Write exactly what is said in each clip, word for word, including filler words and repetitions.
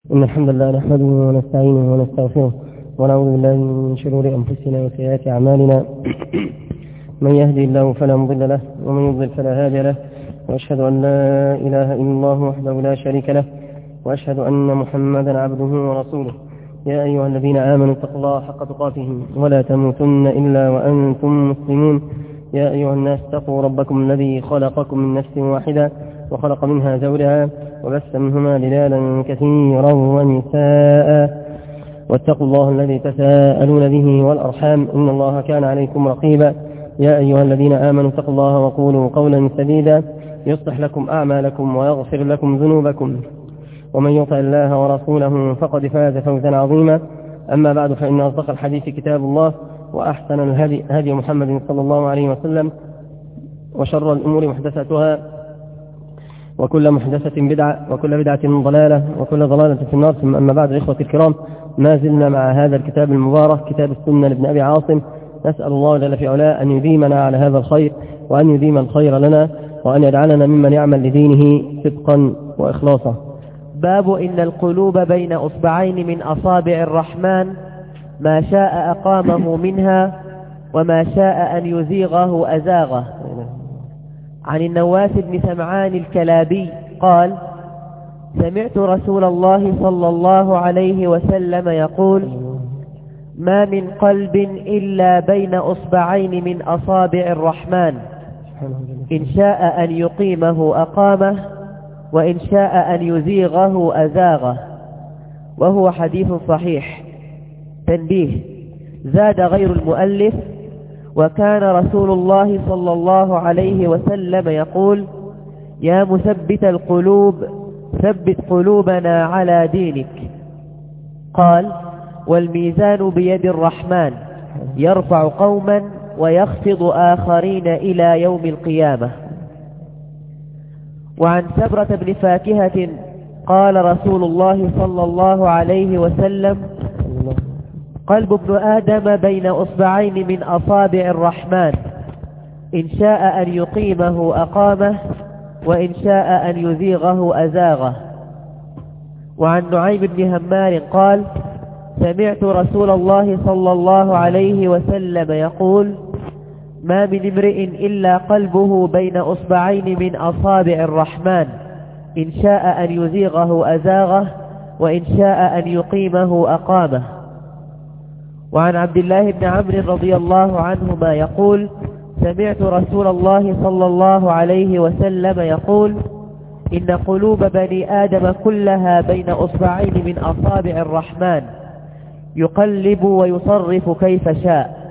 إن الحمد لله نحمده ونستعينه ونستغفره ونعوذ بالله من شرور أنفسنا وسيئات أعمالنا. من يهدي الله فلا مضل له ومن يضلل فلا هادي له، وأشهد أن لا إله إلا الله وحده لا شريك له، وأشهد أن محمدا عبده ورسوله. يا أيها الذين آمنوا اتقوا الله حق تقاته ولا تموتن إلا وأنتم مسلمون. يا أيها الناس اتقوا ربكم الذي خلقكم من نفس واحدة وخلق منها زوجها وبث منهما رجالا كثيرا ونساء، واتقوا الله الذي تساءلون به والأرحام إن الله كان عليكم رقيبا. يا أيها الذين آمنوا اتقوا الله وقولوا قولا سديدا يصلح لكم أعمالكم ويغفر لكم ذنوبكم، ومن يطع الله ورسوله فقد فاز فوزا عظيما. أما بعد، فإن أصدق الحديث كتاب الله، وأحسن الهدي هدي محمد صلى الله عليه وسلم، وشر الأمور محدثاتها، وكل محدثة بدعة، وكل بدعة ضلالة، وكل ضلالة في النار. ثم أما بعد، إخوة الكرام، ما زلنا مع هذا الكتاب المبارك، كتاب السنة لابن أبي عاصم. نسأل الله جل في علاه أن يديمنا على هذا الخير، وأن يديم الخير لنا، وأن يجعلنا ممن يعمل لدينه صدقا وإخلاصا. باب إن القلوب بين أصبعين من أصابع الرحمن، ما شاء أقامه منها وما شاء أن يزيغه أزاغه. عن النواس بن سمعان الكلابي قال: سمعت رسول الله صلى الله عليه وسلم يقول: ما من قلب إلا بين أصبعين من أصابع الرحمن، إن شاء أن يقيمه أقامه، وإن شاء أن يزيغه أزاغه. وهو حديث صحيح. تنبيه: زاد غير المؤلف: وكان رسول الله صلى الله عليه وسلم يقول: يا مثبت القلوب ثبت قلوبنا على دينك. قال: والميزان بيد الرحمن، يرفع قوما ويخفض آخرين إلى يوم القيامة. وعن سبرة بن فاكهة قال رسول الله صلى الله عليه وسلم: قلب ابن آدم بين أصبعين من أصابع الرحمن، إن شاء أن يقيمه أقامه، وإن شاء أن يزيغه أزاغه. وعن نعيم بن همار قال: سمعت رسول الله صلى الله عليه وسلم يقول: ما من امرئ إلا قلبه بين أصبعين من أصابع الرحمن، إن شاء أن يزيغه أزاغه، وإن شاء أن يقيمه أقامه. وعن عبد الله بن عمرو رضي الله عنهما يقول: سمعت رسول الله صلى الله عليه وسلم يقول: إن قلوب بني آدم كلها بين أصبعين من أصابع الرحمن، يقلب ويصرف كيف شاء.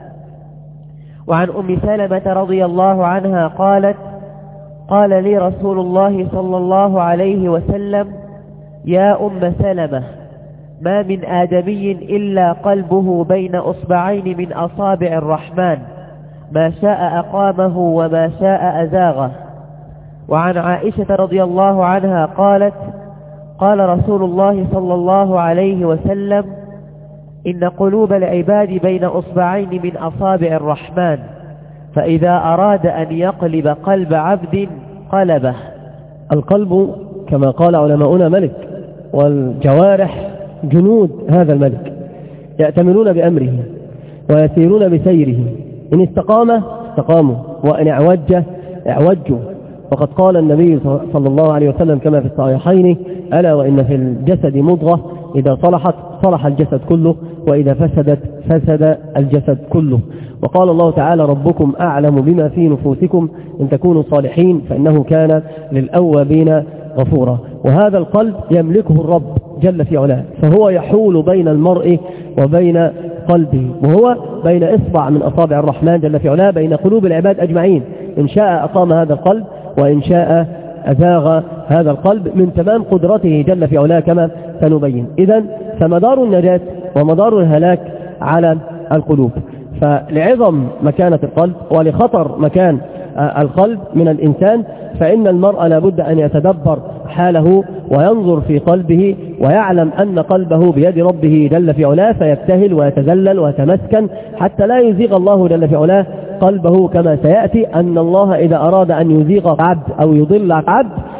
وعن أم سلمة رضي الله عنها قالت: قال لي رسول الله صلى الله عليه وسلم: يا أم سلمة، ما من آدمي إلا قلبه بين أصبعين من أصابع الرحمن، ما شاء أقامه وما شاء أزاغه. وعن عائشة رضي الله عنها قالت: قال رسول الله صلى الله عليه وسلم: إن قلوب العباد بين أصبعين من أصابع الرحمن، فإذا أراد أن يقلب قلب عبد قلبه. القلب كما قال علماؤنا ملك، والجوارح جنود هذا الملك، يأتمرون بأمره ويسيرون بسيره. إن استقام استقاموا، وإن اعوج اعوجوا. وقد قال النبي صلى الله عليه وسلم كما في الصحيحين: ألا وإن في الجسد مضغة إذا صلحت صلح الجسد كله، وإذا فسدت فسد الجسد كله. وقال الله تعالى: ربكم أعلم بما في نفوسكم إن تكونوا صالحين فإنه كان للأوابين غفورا. وهذا القلب يملكه الرب جل في علاه، فهو يحول بين المرء وبين قلبه، وهو بين إصبع من أصابع الرحمن جل في علاه، بين قلوب العباد أجمعين. إن شاء أقام هذا القلب، وإن شاء أزاغ هذا القلب، من تمام قدرته جل في علاه كما سنبين. إذن فمدار النجاة ومدار الهلاك على القلوب. فلعظم مكانة القلب ولخطر مكان القلب من الإنسان، فإن المرء لابد أن يتدبر حاله وينظر في قلبه، ويعلم أن قلبه بيد ربه جل في علاه، فيبتهل ويتذلل ويتمسكن حتى لا يزيغ الله جل في علاه قلبه، كما سيأتي أن الله إذا أراد أن يزيغ عبد أو يضل عبد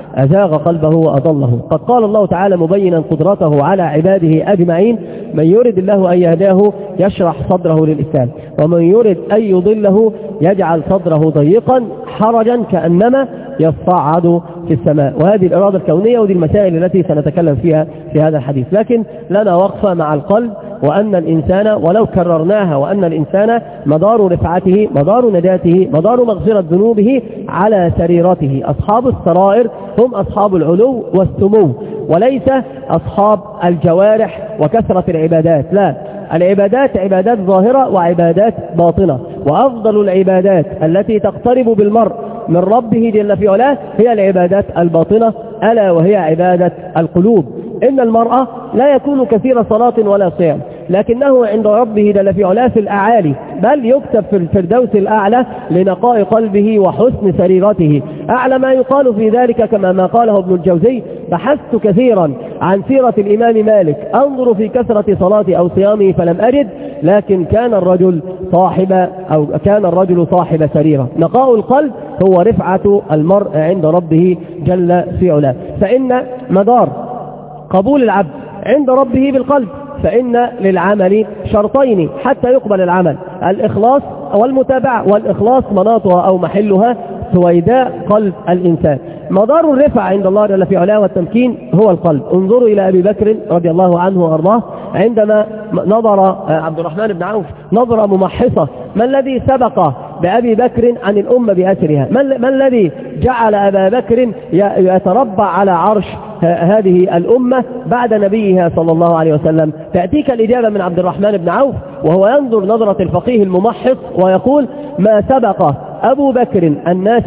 أزاغ قلبه وأضله. قد قال الله تعالى مبينا قدرته على عباده أجمعين: من يرد الله أن يهداه يشرح صدره للإسلام، ومن يرد أن يضله يجعل صدره ضيقا حرجا كأنما يصعد في السماء. وهذه الإرادة الكونية، ودي المسائل التي سنتكلم فيها في هذا الحديث. لكن لنا وقفة مع القلب، وأن الإنسان ولو كررناها، وأن الإنسان مدار رفعته، مدار نجاته، مدار مغفرة ذنوبه على سريرته. أصحاب السرائر هم أصحاب العلو والسمو، وليس أصحاب الجوارح وكثرة العبادات. لا، العبادات عبادات ظاهرة وعبادات باطنة، وأفضل العبادات التي تقترب بالمرء من ربه جل في علاه هي العبادات الباطنة، ألا وهي عبادة القلوب. إن المرأة لا يكون كثير صلاة ولا صيام، لكنه عند ربه جل في علاه في الأعالي، بل يكتب في الفردوس الأعلى لنقاء قلبه وحسن سريرته. أعلى ما يقال في ذلك كما ما قاله ابن الجوزي: بحثت كثيرا عن سيرة الإمام مالك أنظر في كثرة صلاته أو صيامه فلم أجد، لكن كان الرجل صاحب أو كان الرجل صاحب سريرة. نقاء القلب هو رفعة المرء عند ربه جل في علاه. فإن مدار قبول العبد عند ربه بالقلب، فإن للعمل شرطين حتى يقبل العمل: الإخلاص والمتابعة. والإخلاص مناطها أو محلها سويداء قلب الإنسان. مدار الرفع عند الله جل في علاه والتمكين هو القلب. انظروا إلى أبي بكر رضي الله عنه وأرضاه عندما نظر عبد الرحمن بن عوف نظرة ممحصة: ما الذي سبق بأبي بكر عن الأمة بأسرها؟ ما الذي جعل أبا بكر يتربع على عرش هذه الأمة بعد نبيها صلى الله عليه وسلم؟ تأتيك الإجابة من عبد الرحمن بن عوف وهو ينظر نظرة الفقيه الممحص ويقول: ما سبق أبو بكر الناس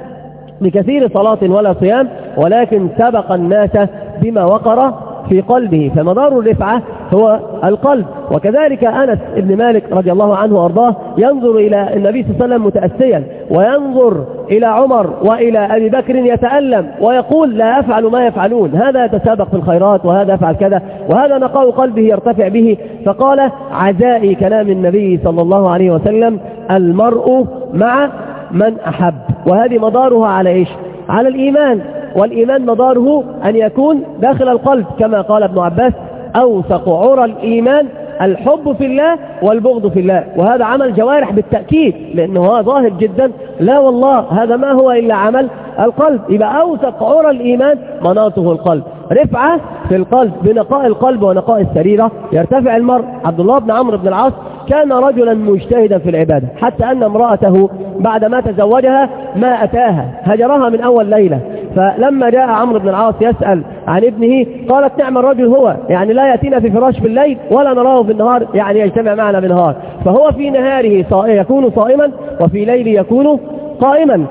بكثير صلاة ولا صيام، ولكن سبق الناس بما وقر في قلبه. فمدار الرفعة هو القلب. وكذلك أنس بن مالك رضي الله عنه وأرضاه ينظر إلى النبي صلى الله عليه وسلم متأسيا، وينظر إلى عمر وإلى أبي بكر يتألم ويقول: لا أفعل ما يفعلون، هذا يتسابق في الخيرات وهذا يفعل كذا، وهذا نقاء قلبه يرتفع به. فقال: عزائي كلام النبي صلى الله عليه وسلم: المرء مع من أحب. وهذه مدارها على إيش؟ على الإيمان. والإيمان مداره أن يكون داخل القلب، كما قال ابن عباس: أوثق عرى الإيمان الحب في الله والبغض في الله. وهذا عمل جوارح بالتأكيد، لأنه ظاهر جدا. لا والله، هذا ما هو إلا عمل القلب. يبقى أوثق عرى الإيمان مناطه القلب. رفعة في القلب بنقاء القلب ونقاء السريرة يرتفع المرء. عبد الله بن عمرو بن العاص كان رجلا مجتهدا في العبادة، حتى أن امرأته بعدما تزوجها ما أتاها، هجرها من أول ليلة. فلما جاء عمرو بن العاص يسأل عن ابنه قالت: نعم الرجل هو، يعني لا يأتينا في فراش بالليل ولا نراه في النهار، يعني يجتمع معنا بالنهار. فهو في نهاره يكون صائما وفي ليل يكون قائما.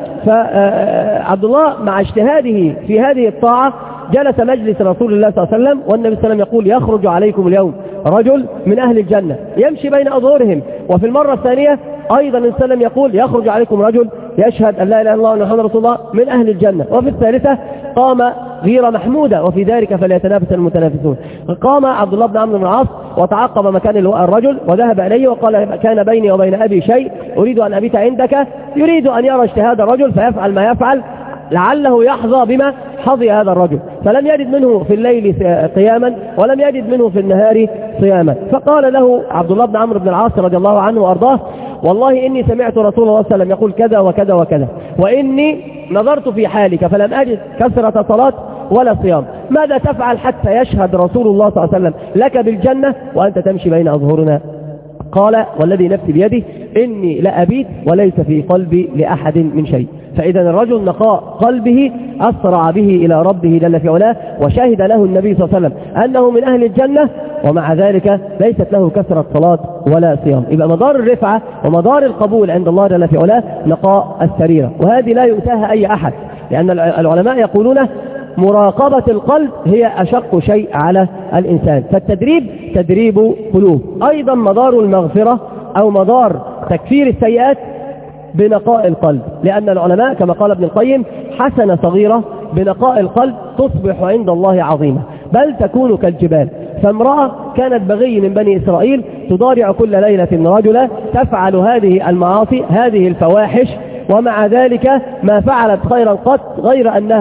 فعبد الله مع اجتهاده في هذه الطاعة جلس مجلس رسول الله صلى الله عليه وسلم، والنبي صلى الله عليه وسلم يقول: يخرج عليكم اليوم رجل من أهل الجنة يمشي بين أظهرهم. وفي المرة الثانية أيضا النبي صلى الله عليه وسلم يقول: يخرج عليكم رجل يشهد أن لا إله إلا الله وأن محمدا رسول الله من أهل الجنة. وفي الثالثة قام غير محمودة، وفي ذلك فليتنافس المتنافسون. قام عبد الله بن عمرو بن العاص وتعقب مكان الرجل وذهب إليه وقال: كان بيني وبين أبي شيء أريد أن أبيت عندك. يريد أن يرى اجتهاد الرجل فيفعل ما يفعل، لعله يحظى بما حظي هذا الرجل. فلم يجد منه في الليل قياما ولم يجد منه في النهار صياما. فقال له عبد الله بن عمرو بن العاص رضي الله عنه وأرضاه: والله إني سمعت رسول الله صلى الله عليه وسلم يقول كذا وكذا وكذا، وإني نظرت في حالك فلم أجد كثرة صلاة ولا صيام. ماذا تفعل حتى يشهد رسول الله صلى الله عليه وسلم لك بالجنة وأنت تمشي بين أظهرنا؟ قال: والذي نفسي بيده إني لأبيت وليس في قلبي لأحد من شيء. فإذا الرجل نقاء قلبه أسرع به إلى ربه جل في علاه، وشهد له النبي صلى الله عليه وسلم أنه من أهل الجنة، ومع ذلك ليست له كثرة صلاة ولا صيام. يبقى مدار الرفعة ومدار القبول عند الله جل في علاه نقاء السريرة، وهذه لا يؤتاها أي أحد، لأن العلماء يقولون مراقبة القلب هي أشق شيء على الإنسان. فالتدريب تدريب قلوب. أيضا مدار المغفرة أو مدار تكفير السيئات بنقاء القلب، لأن العلماء كما قال ابن القيم: حسنة صغيرة بنقاء القلب تصبح عند الله عظيمة، بل تكون كالجبال. فامرأة كانت بغي من بني إسرائيل تضارع كل ليلة رجلا تفعل هذه المعاصي هذه الفواحش، ومع ذلك ما فعلت خيرا قط غير أنها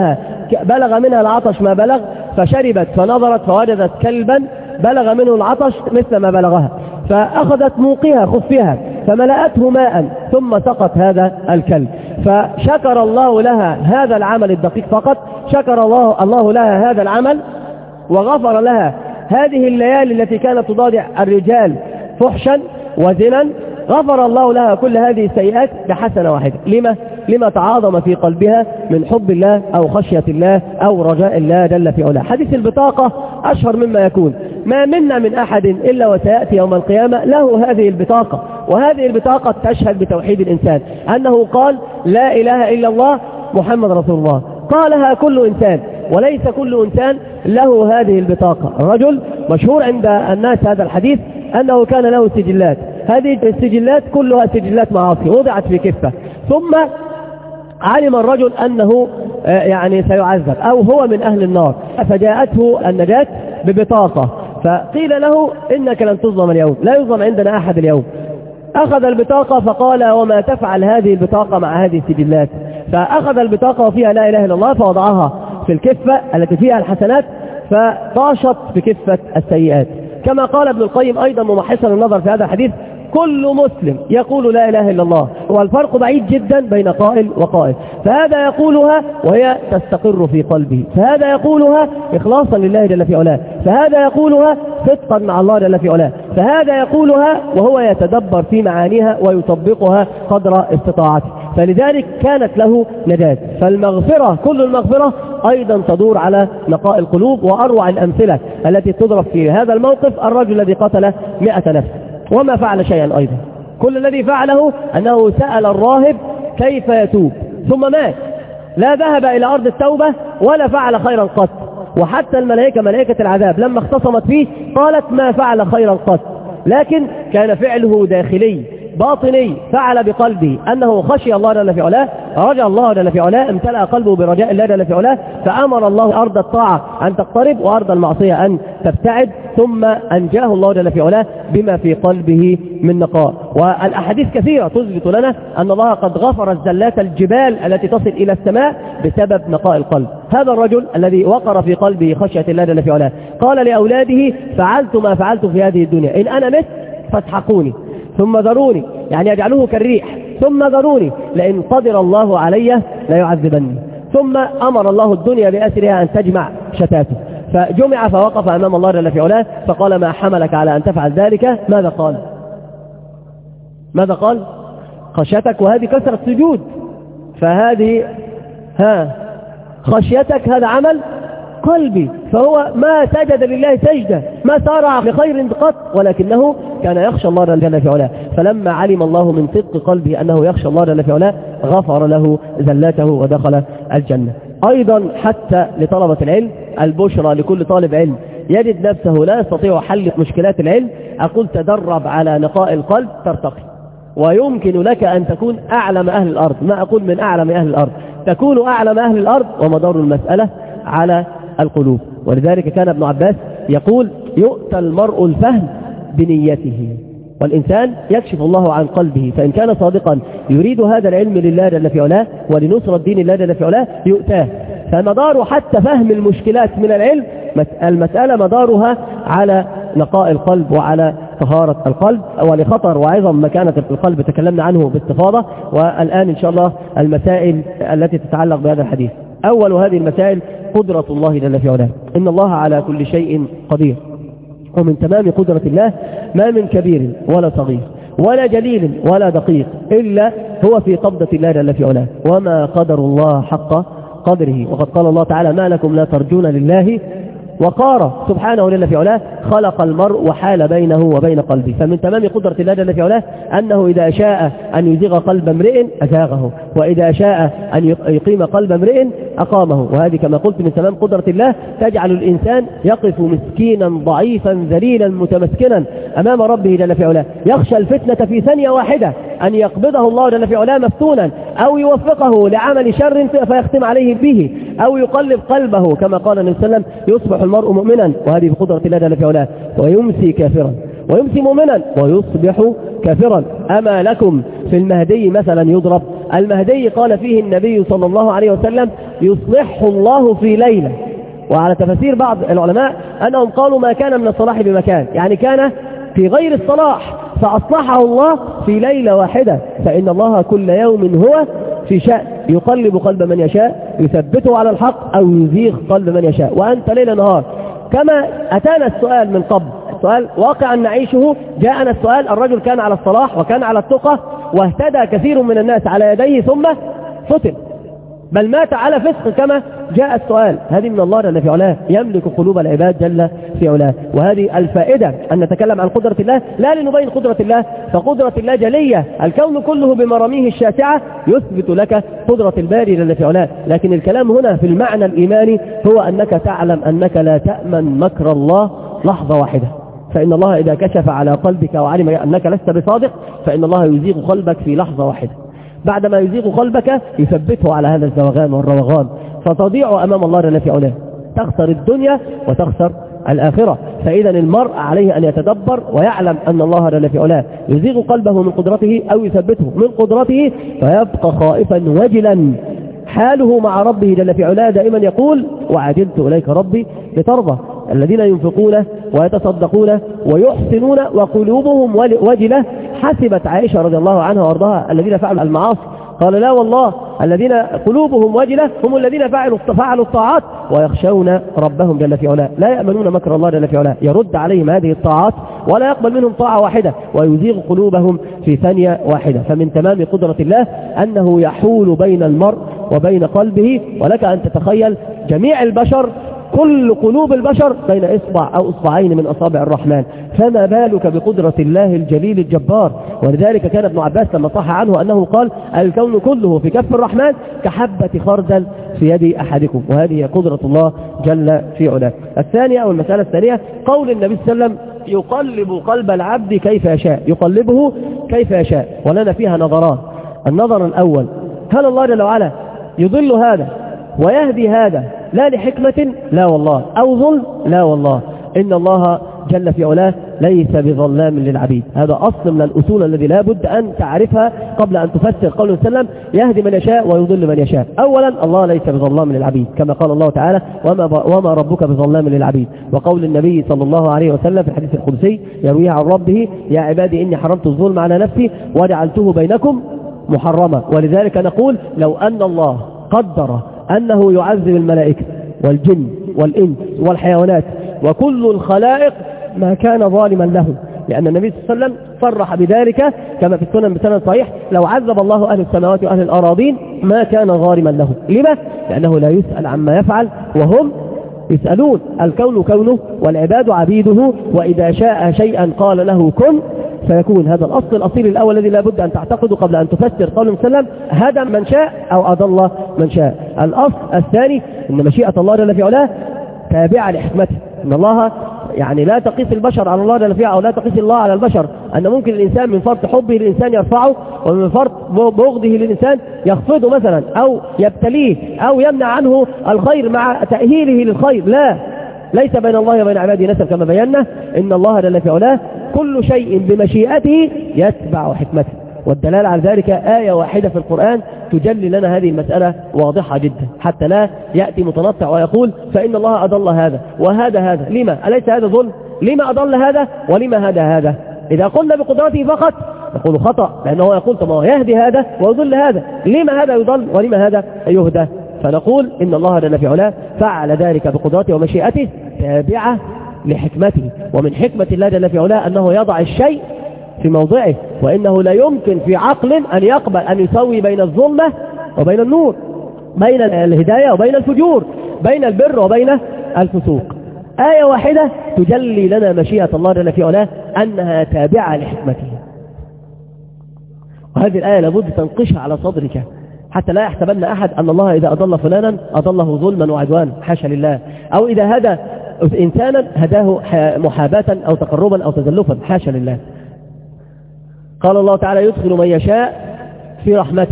بلغ منها العطش ما بلغ، فشربت فنظرت فوجدت كلبا بلغ منه العطش مثل ما بلغها، فأخذت موقها خفها فملأته ماء ثم سقط هذا الكلب، فشكر الله لها هذا العمل الدقيق فقط، شكر الله, الله لها هذا العمل وغفر لها هذه الليالي التي كانت تضاجع الرجال فحشا وزنا، غفر الله لها كل هذه السيئات بحسنة واحدة. لما؟ لما تعاظم في قلبها من حب الله أو خشية الله أو رجاء الله جل في علاه. حديث البطاقة أشهر مما يكون، ما منا من أحد إلا وسيأتي يوم القيامة له هذه البطاقة، وهذه البطاقة تشهد بتوحيد الإنسان أنه قال لا إله إلا الله محمد رسول الله، قالها كل إنسان، وليس كل إنسان له هذه البطاقة. رجل مشهور عند الناس هذا الحديث أنه كان له سجلات، هذه السجلات كلها سجلات معاصي وضعت في كفة، ثم علم الرجل أنه يعني سيعذب أو هو من أهل النار، فجاءته النجاة ببطاقة، فقيل له إنك لن تظلم اليوم، لا يظلم عندنا أحد اليوم. أخذ البطاقة فقال وما تفعل هذه البطاقة مع هذه السجلات؟ فأخذ البطاقة وفيها لا إله إلا الله فوضعها في الكفة التي فيها الحسنات، فطاشت في كفة السيئات. كما قال ابن القيم أيضا ممحصا النظر في هذا الحديث: كل مسلم يقول لا إله إلا الله، والفرق بعيد جدا بين قائل وقائل، فهذا يقولها وهي تستقر في قلبه، فهذا يقولها إخلاصا لله جل في علاه، فهذا يقولها صدقا مع الله جل في علاه، فهذا يقولها وهو يتدبر في معانيها ويطبقها قدر استطاعته، فلذلك كانت له نجاة. فالمغفرة كل المغفرة أيضا تدور على نقاء القلوب، وأروع الأمثلة التي تضرب في هذا الموقف الرجل الذي قتل مئة نفس وما فعل شيئا أيضا، كل الذي فعله أنه سأل الراهب كيف يتوب ثم مات، لا ذهب إلى أرض التوبة ولا فعل خيرا قط، وحتى الملائكة ملائكة العذاب لما اختصمت فيه قالت ما فعل خيرا قط، لكن كان فعله داخلي باطني، فعل بقلبه أنه خشي الله جل في علاه، رجع الله جل في علاه، امتلأ قلبه برجاء الله جل في علاه، فأمر الله أرض الطاعة أن تقترب وأرض المعصية أن تبتعد، ثم أنجاه الله جل في علاه بما في قلبه من نقاء. والأحاديث كثيرة تثبت لنا أن الله قد غفر الزلات الجبال التي تصل إلى السماء بسبب نقاء القلب. هذا الرجل الذي وقر في قلبه خشية الله جل في علاه قال لأولاده: فعلت ما فعلت في هذه الدنيا، إن أنا مت فاسحقوني ثم ذروني، يعني يجعله كالريح، ثم ذروني لئن قدر الله علي لا يعذبني. ثم أمر الله الدنيا بأسرها أن تجمع شتاته، فجمع فوقف أمام الله جل في علاه فقال: ما حملك على أن تفعل ذلك؟ ماذا قال؟ ماذا قال؟ خشيتك، وهذه كثرة سجود، فهذه ها خشيتك هذا عمل قلبي، فهو ما سجد لله سجدة، ما سارع بخير قط، ولكنه كان يخشى الله جل في علاه، فلما علم الله من صدق قلبه أنه يخشى الله جل في علاه غفر له زلاته ودخل الجنة. أيضا حتى لطلبة العلم البشرى لكل طالب علم يجد نفسه لا يستطيع حل مشكلات العلم، أقول تدرب على نقاء القلب ترتقي، ويمكن لك أن تكون أعلم أهل الأرض، ما أقول من أعلم أهل الأرض، تكون أعلم أهل الأرض، ومدار المسألة على القلوب. ولذلك كان ابن عباس يقول: يؤتى المرء الفهم بنيته، والإنسان يكشف الله عن قلبه، فإن كان صادقا يريد هذا العلم لله جل في علاه ولنصرة دين الله جل في علاه يؤتاه. فمدار حتى فهم المشكلات من العلم، المسألة مدارها على نقاء القلب وعلى طهارة القلب، ولخطر وعظم مكانة القلب تكلمنا عنه باستفاضة. والآن إن شاء الله المسائل التي تتعلق بهذا الحديث. أول هذه المسائل قدرة الله جل في علاه، إن الله على كل شيء قدير، ومن تمام قدرة الله ما من كبير ولا صغير ولا جليل ولا دقيق إلا هو في قبضة الله جل في علاه، وما قدر الله حق قدره. وقد قال الله تعالى: ما لكم لا ترجون لله وقارا. سبحانه جل في علاه خلق المرء وحال بينه وبين قلبه، فمن تمام قدرة الله جل في علاه أنه إذا شاء أن يزيغ قلب امرئ أزاغه، وإذا شاء أن يقيم قلب امرئ أقامه. وهذه كما قلت من تمام قدرة الله تجعل الإنسان يقف مسكينا ضعيفا ذليلا متمسكنا أمام ربه جل في علاه، يخشى الفتنة في ثانية واحدة أن يقبضه الله جل في علاه مفتونا، أو يوفقه لعمل شر فيختم عليه به، أو يقلب قلبه كما قال النبي صلى الله عليه وسلم: يصبح المرء مؤمنا، وهذه بقدرة الله جل في علاه، ويمسي كافرا، ويمسي مؤمنا ويصبح كافرا. أما لكم في المهدي مثلا يضرب، المهدي قال فيه النبي صلى الله عليه وسلم يصلحه الله في ليلة. وعلى تفسير بعض العلماء أنهم قالوا ما كان من الصلاح بمكان، يعني كان في غير الصلاح فأصلحه الله في ليلة واحدة. فإن الله كل يوم هو في شأن يقلب قلب من يشاء، يثبته على الحق أو يزيغ قلب من يشاء، وأنت ليل نهار. كما أتانا السؤال من قبل، السؤال واقعا نعيشه، جاءنا السؤال الرجل كان على الصلاح وكان على التقى واهتدى كثير من الناس على يديه ثم فتن، بل مات على فسق كما جاء السؤال. هذه من الله جل في علاه، يملك قلوب العباد جل في علاه. وهذه الفائدة أن نتكلم عن قدرة الله لا لنبين قدرة الله، فقدرة الله جلية، الكون كله بمراميه الشاسعة يثبت لك قدرة الباري جل في علاه. لكن الكلام هنا في المعنى الإيماني هو أنك تعلم أنك لا تأمن مكر الله لحظة واحدة، فإن الله إذا كشف على قلبك وعلم أنك لست بصادق فإن الله يزيغ قلبك في لحظة واحدة، بعدما يزيغ قلبك يثبته على هذا الزوغان والروغان، فتضيع أمام الله جل في علاه، تخسر الدنيا وتخسر الآخرة. فإذا المرء عليه أن يتدبر ويعلم أن الله جل في علاه يزيغ قلبه من قدرته أو يثبته من قدرته، فيبقى خائفا وجلا. حاله مع ربه جل في علاه دائما يقول وعجلت إليك ربي لترضى. الذين ينفقون ويتصدقون ويحسنون وقلوبهم وجلة. حسبت عائشة رضي الله عنها وارضاها الذين فعلوا المعاصي، قال لا والله الذين قلوبهم وجلة هم الذين فعلوا فعلوا الطاعات ويخشون ربهم جل في علاه، لا يأمنون مكر الله جل في علاه، يرد عليهم هذه الطاعات ولا يقبل منهم طاعة واحدة ويزيغ قلوبهم في ثانية واحدة. فمن تمام قدرة الله أنه يحول بين المرء وبين قلبه. ولك أن تتخيل جميع البشر، كل قلوب البشر بين إصبع أو إصبعين من أصابع الرحمن، فما بالك بقدرة الله الجليل الجبار. ولذلك كان ابن عباس لما صح عنه أنه قال الكون كله في كف الرحمن كحبة خردل في يد أحدكم. وهذه قدرة الله جل في علاه. الثانية أو المسألة الثانية قول النبي صلى الله عليه وسلم يقلب قلب العبد كيف يشاء، يقلبه كيف يشاء. ولنا فيها نظران. النظر الأول، هل الله جل وعلا يضل هذا ويهدي هذا لا لحكمة؟ لا والله. أو ظلم؟ لا والله. إن الله جل في علاه ليس بظلام للعبيد. هذا أصل من الأصول الذي لا بد أن تعرفها قبل أن تفسر قوله صلى الله عليه وسلم يهدي من يشاء ويضل من يشاء. أولا الله ليس بظلام للعبيد كما قال الله تعالى وما, وما ربك بظلام للعبيد. وقول النبي صلى الله عليه وسلم في الحديث القدسي يرويه عن ربه يا عبادي إني حرمت الظلم على نفسي وجعلته بينكم محرما. ولذلك نقول لو أن الله قدر أنه يعذب الملائكة والجن والإنس والحيوانات وكل الخلائق ما كان ظالما لهم، لأن النبي صلى الله عليه وسلم صرح بذلك كما في السنن بسند صحيح لو عذب الله أهل السماوات وأهل الأراضين ما كان ظالما لهم. لما؟ لأنه لا يسأل عما يفعل وهم يسألون. الكون كونه والعباد عبيده، وإذا شاء شيئا قال له كن فيكون. هذا الأصل الأصيل الأول الذي لا بد أن تعتقده قبل أن تفسر قوله صلى الله عليه وسلم هدى من شاء أو أضل من شاء. الأصل الثاني أن مشيئة الله جل في علاه تابعة لحكمته. أن الله يعني لا تقيس البشر على الله جل في علاه أو لا تقيس الله على البشر، أن ممكن الإنسان من فرط حبه للإنسان يرفعه ومن فرط بغضه للإنسان يخفضه مثلا أو يبتليه أو يمنع عنه الخير مع تأهيله للخير. لا، ليس بين الله وبين عباده نسب كما بينا. إن الله جل في علاه كل شيء بمشيئته يتبع حكمته. والدلالة على ذلك آية واحدة في القرآن تجلي لنا هذه المسألة واضحة جدا، حتى لا يأتي متنطع ويقول فإن الله أضل هذا وهذا هذا. لما؟ أليس هذا ظلم؟ لما أضل هذا ولما هذا هذا؟ إذا قلنا بقدرته فقط نقول خطأ، لأنه يقول طب يهدي هذا ويضل هذا، لما هذا يضل ولما هذا يهدى؟ فنقول إن الله جل في علاه فعل ذلك بقدرته ومشيئته تابعة لحكمته. ومن حكمة الله جل في علاه أنه يضع الشيء في موضعه، وإنه لا يمكن في عقل أن يقبل أن يسوي بين الظلمة وبين النور، بين الهداية وبين الفجور، بين البر وبين الفسوق. آية واحدة تجلي لنا مشيئة الله جل في علاه أنها تابعة لحكمته. وهذه الآية لابد تنقشها على صدرك حتى لا يحسبن أحد أن الله إذا أضل فلانا أضله ظلما وعدوانا، حاشا لله. أو إذا هدى إنسانا هداه محاباة أو تقربا أو تزلفا، حاشا لله. قال الله تعالى يدخل من يشاء في رحمته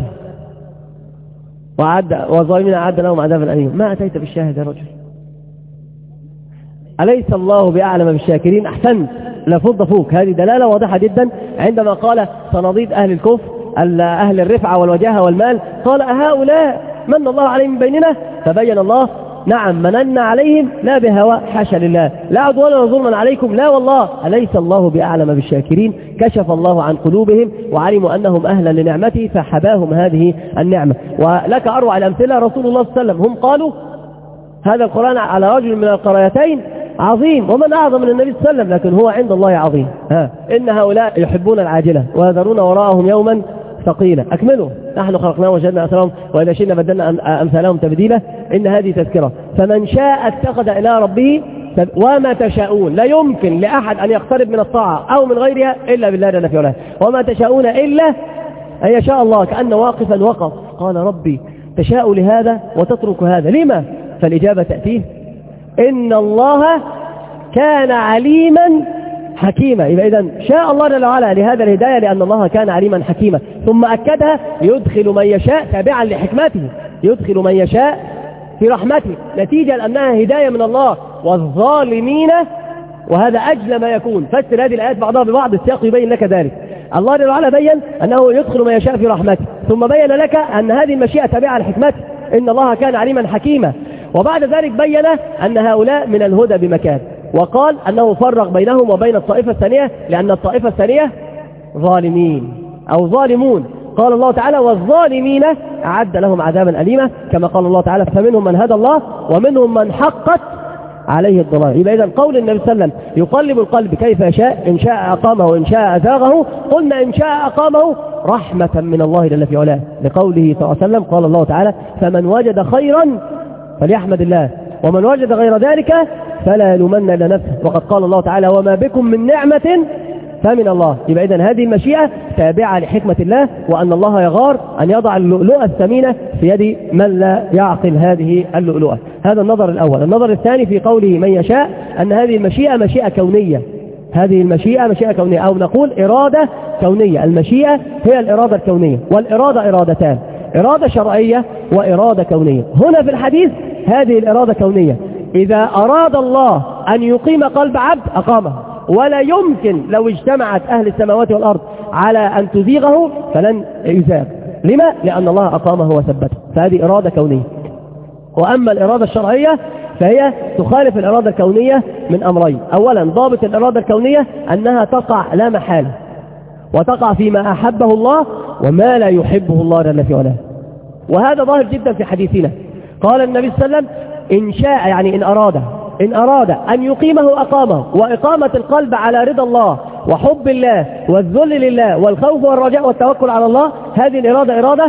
وعد والظالمين أعد لهم عذابا أليما. ما أتيت بالشاهد يا رجل؟ أليس الله بأعلم بالشاكرين؟ أحسنت، لفض فوق. هذه دلالة واضحة جدا عندما قال صناديد أهل الكفر أهل الرفعة والوجاهة والمال، قال أهؤلاء من الله عليهم من بيننا؟ فبين الله نعم مننا عليهم لا بهوى حاشا لله، لا عدوانا ولا ظلما عليكم، لا والله أليس الله بأعلم بالشاكرين. كشف الله عن قلوبهم وعلموا أنهم أهلا لنعمته فحباهم هذه النعمة. ولك أروع الأمثلة رسول الله صلى الله عليه وسلم، هم قالوا هذا القرآن على رجل من القريتين عظيم ومن أعظم من النبي صلى الله عليه وسلم، لكن هو عند الله عظيم. ها إن هؤلاء يحبون العاجلة ويذرون وراءهم يوما ثقيلا. أكملوا نحن خلقناهم وجدنا أثرهم وإذا شئنا بدلنا أمثالهم تبديلا إن هذه تذكرة فمن شاء اتخذ إلى ربه وما تشاءون. لا يمكن لأحد أن يقترب من الطاعة أو من غيرها إلا بالله جل في علاه. وما تشاءون إلا أن يشاء الله. كأن واقفا وقف قال ربي تشاء لهذا وتترك هذا لما؟ فالإجابة تأتيه إن الله كان عليما حكيما. يبقى إذن شاء الله جل وعلا لهذا الهداية لأن الله كان عليما حكيما. ثم أكدها يدخل من يشاء تابعا لحكمته، يدخل من يشاء في رحمته نتيجة لأنها هداية من الله. والظالمين وهذا أجل ما يكون. فسر هذه الآيات بعضها ببعض السياق يبين لك ذلك. الله جل وعلا بين أنه يدخل من يشاء في رحمته ثم بين لك أن هذه المشيئة تابعة لحكمته إن الله كان عليما حكيما. وبعد ذلك بين أن هؤلاء من الهدى بمكان وقال أنه فرق بينهم وبين الطائفة الثانية لأن الطائفة الثانية ظالمين أو ظالمون. قال الله تعالى والظالمين أعد لهم عذابا أليما كما قال الله تعالى فمنهم من هدى الله ومنهم من حقت عليه الضلال. يبقى إذن قول النبي صلى الله عليه وسلم يقلب القلب كيف يشاء إن شاء أقامه وإن شاء أزاغه. قلنا إن شاء أقامه رحمة من الله جل في علاه لقوله صلى الله عليه وسلم قال الله تعالى فمن وجد خيرا فليحمد الله ومن وجد غير ذلك فلا يلومن إلا نفسه. وقد قال الله تعالى وما بكم من نعمة فمن الله. يبقى إذن هذه المشيئة تابعة لحكمة الله وأن الله يغار أن يضع اللؤلؤة الثمينة في يد من لا يعقل هذه اللؤلؤة. هذا النظر الأول. النظر الثاني في قوله من يشاء أن هذه المشيئة مشيئة كونية. هذه المشيئة مشيئة كونية أو نقول إرادة كونية. المشيئة هي الإرادة الكونية والإرادة إرادتان إرادة شرعية وإرادة كونية. هنا في الحديث هذه الإرادة كونية. إذا أراد الله أن يقيم قلب عبد أقامه ولا يمكن لو اجتمعت أهل السماوات والأرض على أن تزيغه فلن يزاغ. لما؟ لأن الله أقامه وثبته. فهذه إرادة كونية. وأما الإرادة الشرعية فهي تخالف الإرادة الكونية من أمرين. أولا ضابط الإرادة الكونية أنها تقع لا محالة وتقع فيما أحبه الله وما لا يحبه الله جل في علاه. وهذا ظاهر جدا في حديثنا. قال النبي صلى الله عليه وسلم إن شاء يعني إن أراد إن أراد أن يقيمه أقامه. وإقامة القلب على رضا الله وحب الله والذل لله والخوف والرجاء والتوكل على الله هذه الإرادة إرادة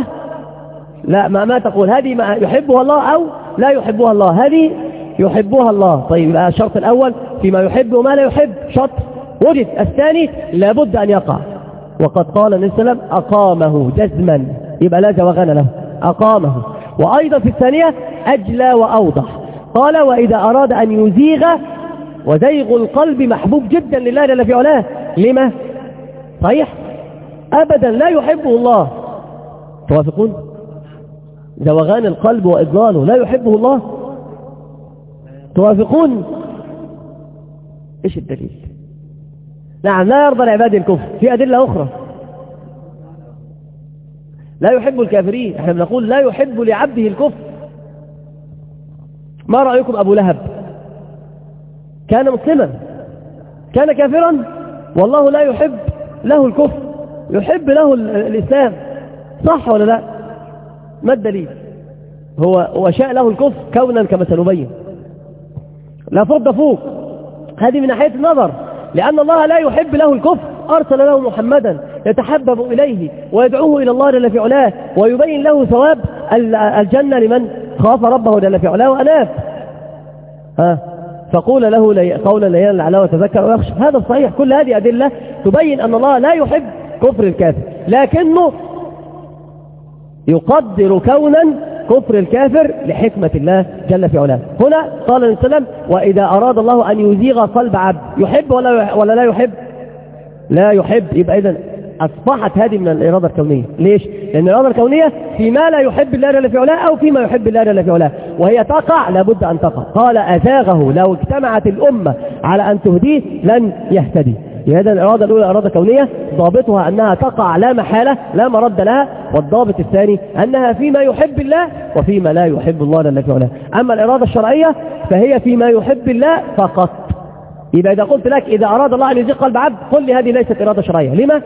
لا ما, ما تقول هذه ما يحبها الله أو لا يحبها الله. هذه يحبها الله. طيب يبقى الشرط الأول فيما يحب وما لا يحب شرط وجد. الثاني لابد أن يقع. وقد قال النبي صلى الله عليه وسلم أقامه جزما يبقى لا زوغان له أقامه. وأيضا في الثانية أجلى وأوضح قال وإذا أراد أن يزيغ وزيغ القلب محبوب جدا لله جل في علاه. لما؟ صحيح أبدا لا يحبه الله. توافقون؟ زوغان القلب وإضلاله لا يحبه الله. توافقون؟ إيش الدليل؟ نعم لا يرضى العباد الكفر. في أدلة أخرى لا يحب الكافرين. احنا بنقول لا يحب لعبده الكفر. ما رأيكم أبو لهب كان مسلما كان كافرا والله لا يحب له الكفر يحب له الإسلام صح ولا لا؟ ما الدليل؟ هو وشاء له الكفر كونا كما سنبين لا فض فوق. هذه من ناحية النظر لأن الله لا يحب له الكفر أرسل له محمدا يتحبب إليه ويدعوه إلى الله جل في علاه ويبين له ثواب الجنة لمن خاف ربه جل في علاه وأناب. ها فقول له لي قولا لينا لعله يتذكر ويخشى. هذا الصحيح. كل هذه أدلة تبين أن الله لا يحب كفر الكافر لكنه يقدر كونا كفر الكافر لحكمة الله جل في علاه. هنا قال النبي صلى الله عليه وسلم وإذا أراد الله أن يزيغ قلب عبد يحب ولا ولا لا يحب؟ لا يحب. يبقى إذن أصبحت هذه من الإرادة الكونية. ليش؟ لأن الإرادة الكونية فيما لا يحب الله جل في علاه أو فيما يحب الله جل في علاه وهي تقع لابد أن تقع. قال أزاغه لو اجتمعت الأمة على أن تهديه لن يهتدي. هذا الإرادة الأولى إرادة كونية ضابطها أنها تقع لا محالة لا مرد لها، والضابط الثاني أنها فيما يحب الله وفيما لا يحب الله جل في علاه. أما الإرادة الشرعية فهي فيما يحب الله فقط. يبقى إذا قلت لك إذا أراد الله أن يزيغ قلب عبد قل لي هذه ليست إرادة شرعية. لما؟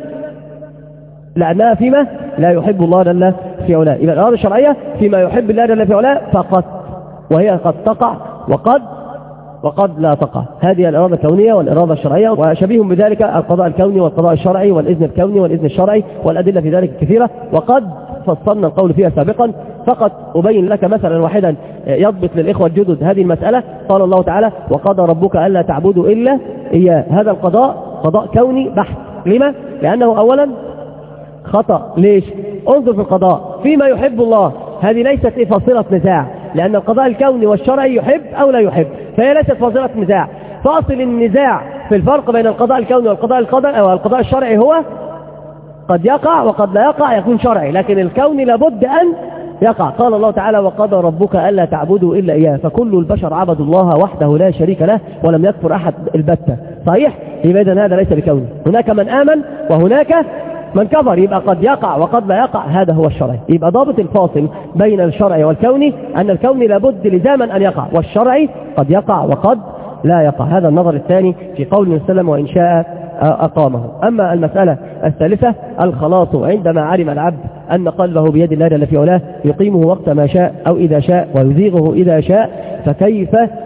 لأنها فيما لا يحب الله جل في علاه. يبقى الإرادة الشرعية فيما يحب الله جل في علاه فقط، وهي قد تقع وقد وقد لا تقع. هذه الإرادة الكونية والإرادة الشرعية، وشبيه بذلك القضاء الكوني والقضاء الشرعي والإذن الكوني والإذن الشرعي، والأدلة في ذلك كثيرة، وقد فصلنا القول فيها سابقا. فقط أبين لك مثلا واحدا يضبط للإخوة الجدد هذه المسألة. قال الله تعالى وقضى ربك ألا تعبدوا إلا إياه. هذا القضاء قضاء كوني بحت. لما؟ لأنه أولا خطأ. ليش؟ انظر في القضاء فيما يحب الله، هذه ليست فاصلة نزاع، لأن القضاء الكوني والشرعي يحب أو لا يحب، فهي ليست فاصلة نزاع. فاصل النزاع في الفرق بين القضاء الكوني والقضاء القدر أو القضاء الشرعي هو قد يقع وقد لا يقع يكون شرعي، لكن الكوني لابد أن يقع. قال الله تعالى وقضى ربك ألا تعبدوا إلا إياه، فكل البشر عبدوا الله وحده لا شريك له ولم يكفر أحد البتة. صحيح؟ يبقى إذن هذا ليس بكوني. هناك من آمن وهناك من كفر، يبقى قد يقع وقد لا يقع، هذا هو الشرعي. يبقى ضابط الفاصل بين الشرعي والكوني أن الكوني لابد لزاما أن يقع، والشرعي قد يقع وقد لا يقع. هذا النظر الثاني في قول النبي صلى الله عليه وسلم وإن شاء أقامه. أما المسألة الثالثة الخلاص عندما علم العبد أن قلبه بيد الله جل في علاه يقيمه وقت ما شاء أو إذا شاء ويزيغه إذا شاء، فكيف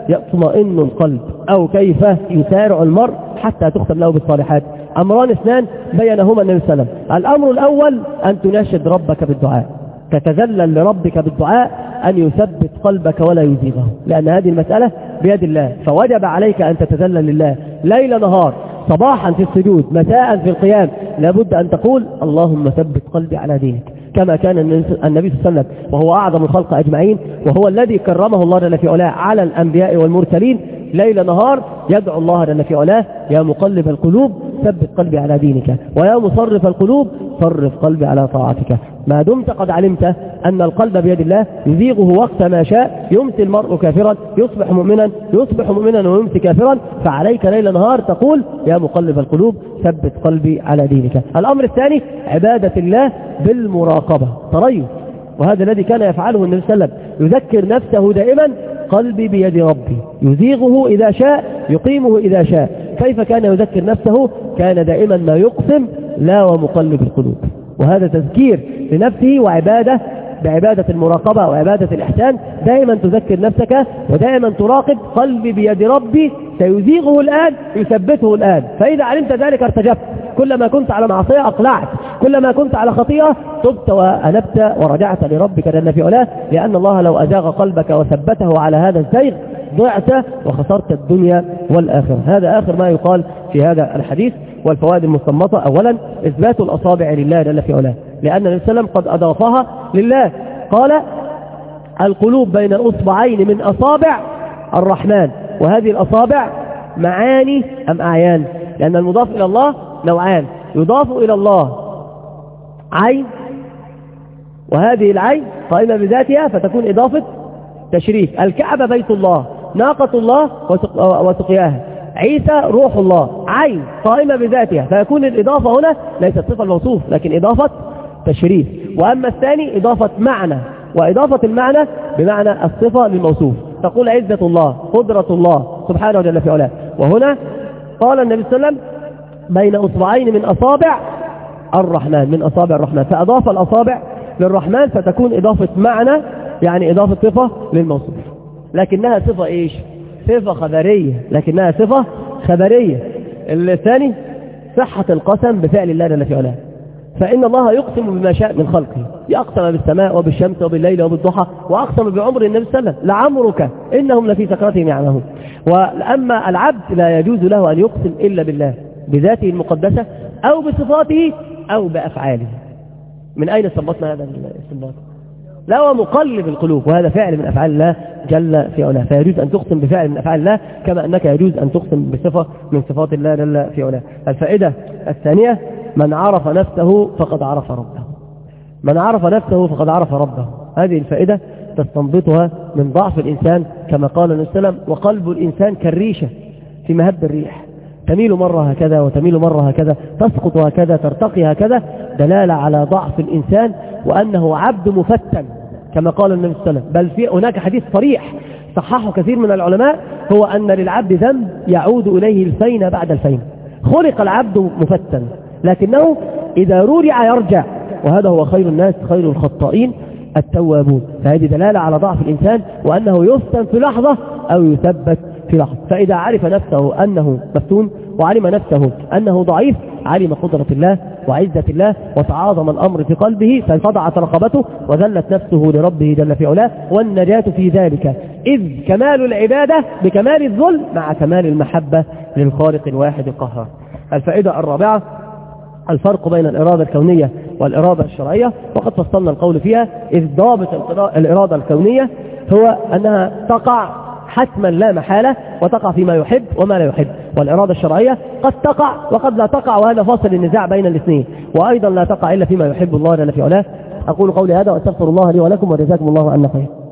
يطمئن القلب أو كيف يسارع المرء حتى تختم له بالصالحات؟ أمران اثنان بينهما النبي صلى الله عليه وسلم. الأمر الأول أن تناشد ربك بالدعاء، تتذلل لربك بالدعاء أن يثبت قلبك ولا يزيغه، لأن هذه المسألة بيد الله، فوجب عليك أن تتذلل لله ليل نهار، صباحا في السجود، مساء في القيام، لابد أن تقول اللهم ثبت قلبي على دينك، كما كان النبي صلى الله عليه وسلم وهو أعظم الخلق أجمعين وهو الذي كرمه الله جل في علاه على الأنبياء والمرسلين، ليل نهار يدعو الله جل في علاه يا مقلب القلوب ثبت قلبي على دينك، ويا مصرف القلوب صرف قلبي على طاعتك. ما دمت قد علمت أن القلب بيد الله يزيغه وقت ما شاء، يمسي المرء كافرا يصبح مؤمنا، يصبح مؤمنا ويمسي كافرا، فعليك ليل نهار تقول يا مقلب القلوب ثبت قلبي على دينك. الأمر الثاني عبادة الله بالمراقبة، تريث، وهذا الذي كان يفعله النبي صلى الله عليه وسلم، يذكر نفسه دائما قلبي بيد ربي، يزيغه إذا شاء يقيمه إذا شاء. كيف كان يذكر نفسه؟ كان دائما ما يقسم لا ومقلب القلوب، وهذا تذكير لنفسه وعبادة بعبادة المراقبة وعبادة الإحسان. دائما تذكر نفسك ودائما تراقب قلبي بيد ربي، سيزيغه الآن يثبته الآن، فإذا علمت ذلك ارتجفت، كلما كنت على معصية أقلعت، كلما كنت على خطيئة تبت وأنبت ورجعت لربك جل في علاه، لأن الله لو أزاغ قلبك وثبته على هذا الزيغ ضعت وخسرت الدنيا والآخرة. هذا آخر ما يقال في هذا الحديث. والفوائد المستنبطة: أولا إثبات الأصابع لله جل في علاه، لأن النبي صلى الله عليه وسلم قد أضافها لله، قال القلوب بين أصبعين من أصابع الرحمن، وهذه الأصابع معاني أم أعيان؟ لأن المضاف إلى الله نوعان، يضاف إلى الله عين، وهذه العين قائمة بذاتها فتكون إضافة تشريف. الكعبة بيت الله، ناقة الله وسقياها، عيسى روح الله، عين قائمة بذاتها، فيكون الإضافة هنا ليست صفة الموصوف لكن إضافة تشريف. وأما الثاني إضافة معنى، وإضافة المعنى بمعنى الصفة للموصوف، تقول عزة الله، قدرة الله سبحانه وجل في علاه. وهنا قال النبي صلى الله عليه وسلم بين أصبعين من أصابع الرحمن، من أصابع الرحمن، فأضاف الأصابع للرحمن فتكون إضافة معنى، يعني إضافة صفة للموصوف، لكنها صفة إيش؟ صفة خبرية، لكنها صفة خبرية. الثاني صحة القسم بفعل الله جل في علاه، فإن الله يقسم بما شاء من خلقه، يقسم بالسماء وبالشمس وبالليل وبالضحى، وأقسم بعمر النبي صلى الله عليه وسلم لعمرك إنهم لفي سكرتهم يعمهون. وأما العبد لا يجوز له أن يقسم إلا بالله بذاته المقدسة أو بصفاته أو بأفعاله. من أين استنبطنا هذا الاستنباط؟ لا ومقلب القلوب، وهذا فعل من أفعال الله جل في علاه، فيجوز أن تقسم بفعل من أفعال الله كما أنك يجوز أن تقسم بصفة من صفات الله جل في علاه. الفائدة الثانية: من عرف نفسه فقد عرف ربه، من عرف نفسه فقد عرف ربه. هذه الفائدة تستنبطها من ضعف الإنسان، كما قال النبي صلى الله عليه وسلم: وقلب الإنسان كالريشة في مهب الريح، تميل مرة هكذا وتميل مرة هكذا، تسقط هكذا ترتقي هكذا، دلالة على ضعف الإنسان وأنه عبد مفتن كما قال النبي صلى الله عليه وسلم. بل في هناك حديث صريح صححه كثير من العلماء، هو أن للعبد ذنب يعود إليه الفين بعد الفين. خلق العبد مفتن لكنه إذا رجع يرجع، وهذا هو خير الناس خير الخطائين التوابون. فهذه دلالة على ضعف الإنسان وأنه يفتن في لحظة أو يثبت في لحظة. فإذا عرف نفسه أنه مفتون وعلم نفسه أنه ضعيف، علم قدرة الله وعزة الله وتعاظم الأمر في قلبه، فانفضعت رقبته وذلت نفسه لربه جل في علاه، والنجاة في ذلك إذ كمال العبادة بكمال الذل مع كمال المحبة للخالق الواحد القهار. الفائدة الرابعة الفرق بين الإرادة الكونية والإرادة الشرعية، وقد فصلنا القول فيها. إذ ضابط الإرادة الكونية هو أنها تقع حتما لا محالة، وتقع فيما يحب وما لا يحب، والإرادة الشرعية قد تقع وقد لا تقع، وهذا فاصل النزاع بين الاثنين، وأيضا لا تقع إلا فيما يحب الله جل في علاه. أقول قولي هذا وأستغفر الله لي ولكم وجزاكم الله عنا خير.